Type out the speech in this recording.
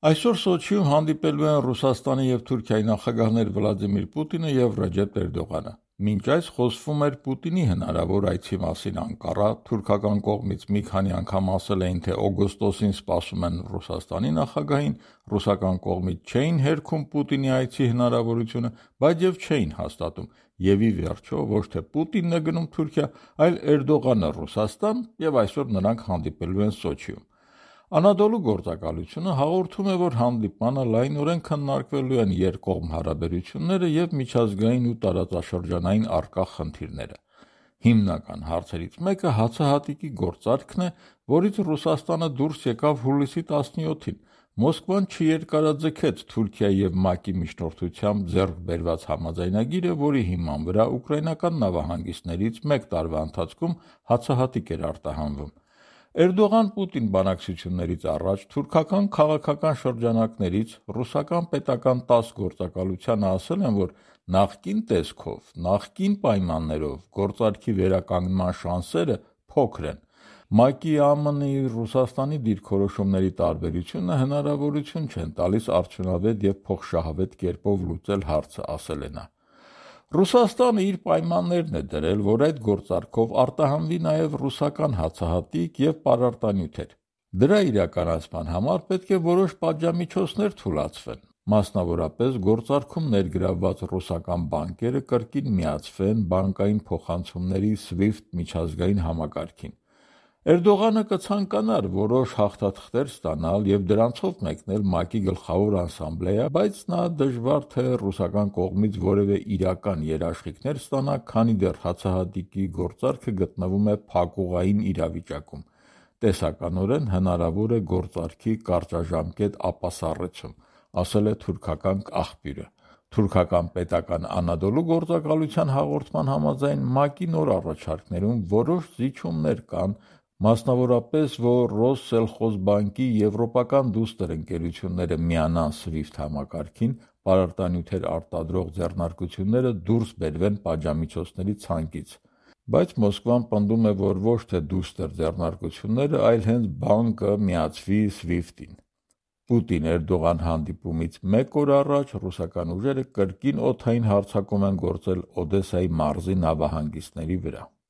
Այսօր Սոչիում հանդիպելու են Ռուսաստանի և Թուրքիայի նախագահներ Վլադիմիր Պուտինը և Ռեջեփ Էրդողանը։ Մինչ այս խոսվում էր Պուտինի հնարավոր այցի մասին Անկարա, թուրքական կողմից մի քանի անգամ ասել էին, թե օգոստոսին սպասում են Ռուսաստանի նախագահին, ռուսական կողմից չէին հերքում Պուտինի այցի հնարավորությունը, բայց և չէին հաստատում, և ի վերջո ոչ թե Պուտինն է գնում Թուրքիա, այլ Էրդողանը Ռուսաստան, և այսօր նրանք հանդիպելու են Սոչիում։ Անադոլու գործակալությունը հաղորդում է, որ հանդիպմանը լայնորեն քննարկվելու են երկկողմ հարաբերությունները և միջազգային ու տարածաշրջանային առկա խնդիրները։ Հիմնական հարցերից մեկը հացահատիկի գործարքն է, որից Ռուսաստանը դուրս եկավ հուլիսի 17-ին։ Մոսկվան չերկարաձգեց Թուրքիայի և ՄԱԿ-ի միջնորդությամբ ձեռք բերված համաձայնագիրը, որի հիման վրա ուկրաինական նավահանգիստներից մեկ տարվա ընթացքում հացահատիկ էր արտահանվում։ Էրդողան-Պուտին բանակցություններից առաջ թուրքական քաղաքական շրջանակներից ռուսական պետական 10 գործակալությանը ասել են, որ նախկին տեսքով, նախկին պայմաններով գործարքի վերականգնման շանսերը փոքր են։ ՄԱԿ-ի, ԱՄՆ-ի, Ռուսաստանի դիրքորոշումների տարբերությունը հնարավորություն չեն տալիս արդյունավետ և փոխշահավետ կերպով լուծել հարցը, ասել է նա։ Ռուսաստանը իր պայմաններն է դրել, որ այդ գործարքով արտահանվի նաև ռուսական հացահատիկ և պարարտանյութեր։ Դրա իրականացման համար պետք է որոշ պատժամիջոցներ թույլատրվեն, մասնավորապես գործարքում ներգրավված ռուսական բանկերը կրկին միացվեն բանկային փոխանցումների SWIFT միջազգային համակարգին։ Էրդողանը կցանկանար որոշ հաղթաթղթեր ստանալ և դրանցով մեկնել ՄԱԿ-ի գլխավոր ասամբլեա, բայց նա դժվար թե ռուսական կողմից որևէ իրական երաշխիքներ ստանա, քանի դեռ հացահատիկի գործարքը գտնվում է փակուղային իրավիճակում։ Տեսականորեն հնարավոր է գործարքի կարճաժամկետ ապասառեցում, ասել է թուրքական աղբյուրը։ Թուրքական պետական Անադոլու գործակալության հաղորդման համաձայն ՄԱԿ-ի նոր առաջարկներում որոշ զիջումներ կան, մասնավորապես, որ Ռոսսելխոզբանկի եվրոպական դուստր ընկերությունները միանան SWIFT համակարգին, պարարտանյութեր արտադրող ձեռնարկությունները դուրս բերվեն պատժամիջոցների ցանկից, բայց Մոսկվան պնդում է, որ ոչ թե դուստր ձեռնարկությունները, այլ հենց բանկը միացվի SWIFT-ին։ Պուտին-Էրդողան հանդիպումից մեկ օր առաջ ռուսական ուժերը կրկին օդային հարձակում են գործել Օդեսայի մարզի նավահանգիստների վրա։